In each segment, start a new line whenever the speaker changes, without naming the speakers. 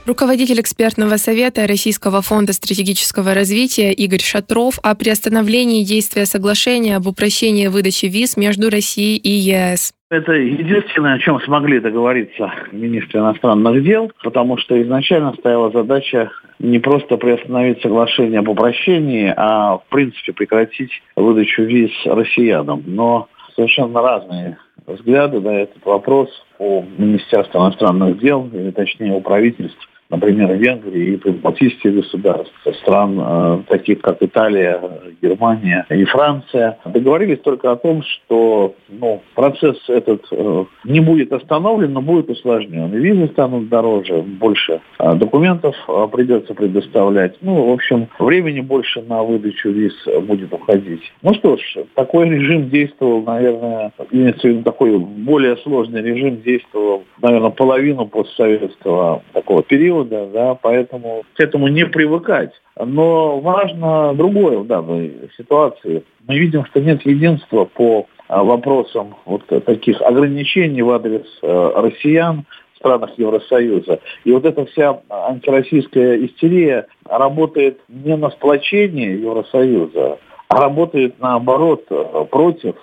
Руководитель экспертного совета Российского фонда стратегического развития Игорь Шатров о приостановлении действия соглашения об упрощении выдачи виз между Россией и ЕС.
Это единственное, о чем смогли договориться министры иностранных дел, потому что изначально стояла задача не просто приостановить соглашение об упрощении, а в принципе прекратить выдачу виз россиянам. Но совершенно разные взгляды на этот вопрос у Министерства иностранных дел, или точнее у правительств, например, Венгрии и прибалтийских государств, стран таких как Италия, Германия и Франция, договорились только о том, что процесс этот не будет остановлен, но будет усложнен. Визы станут дороже, больше документов придется предоставлять. В общем, времени больше на выдачу виз будет уходить. Что ж, такой режим действовал, наверное, имеется в виду такой более сложный режим действовал, наверное, половину постсоветского такого периода, поэтому к этому не привыкать. Но важно другое в данной ситуации. Мы видим, что нет единства по вопросам таких ограничений в адрес россиян в странах Евросоюза. И эта вся антироссийская истерия работает не на сплочение Евросоюза, а работает наоборот против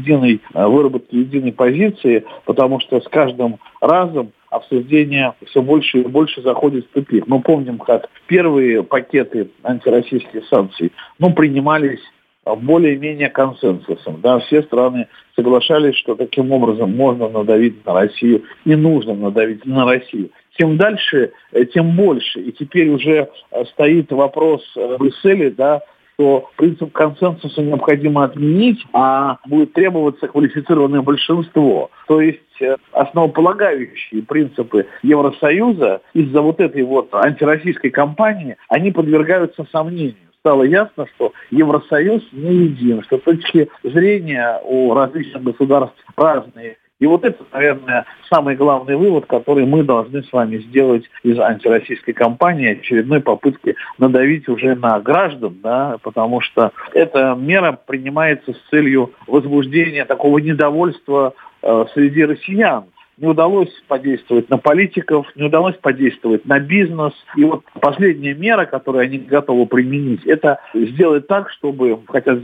выработки единой позиции, потому что с каждым разом обсуждение все больше и больше заходит в тупик. Мы помним, как первые пакеты антироссийских санкций принимались более-менее консенсусом. Все страны соглашались, что таким образом можно надавить на Россию и нужно надавить на Россию. Чем дальше, тем больше. И теперь уже стоит вопрос в Брюсселе, что принцип консенсуса необходимо отменить, а будет требоваться квалифицированное большинство. То есть основополагающие принципы Евросоюза из-за этой антироссийской кампании, они подвергаются сомнению. Стало ясно, что Евросоюз не един, что точки зрения у различных государств разные. И это, наверное, самый главный вывод, который мы должны с вами сделать из антироссийской кампании, очередной попытки надавить уже на граждан, потому что эта мера принимается с целью возбуждения такого недовольства среди россиян. Не удалось подействовать на политиков, не удалось подействовать на бизнес. И последняя мера, которую они готовы применить, это сделать так, чтобы хотят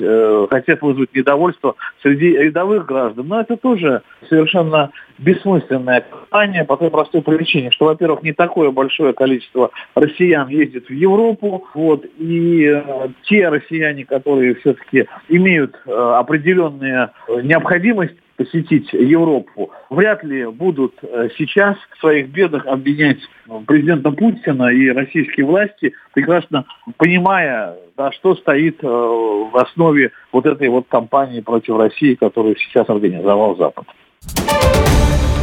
вызвать недовольство среди рядовых граждан. Но это тоже совершенно бессмысленная кампания по той простой причине, что, во-первых, не такое большое количество россиян ездит в Европу, и те россияне, которые все-таки имеют определенную необходимость посетить Европу, вряд ли будут сейчас в своих бедах обвинять президента Путина и российские власти, прекрасно понимая, что стоит в основе этой кампании против России, которую сейчас организовал Запад.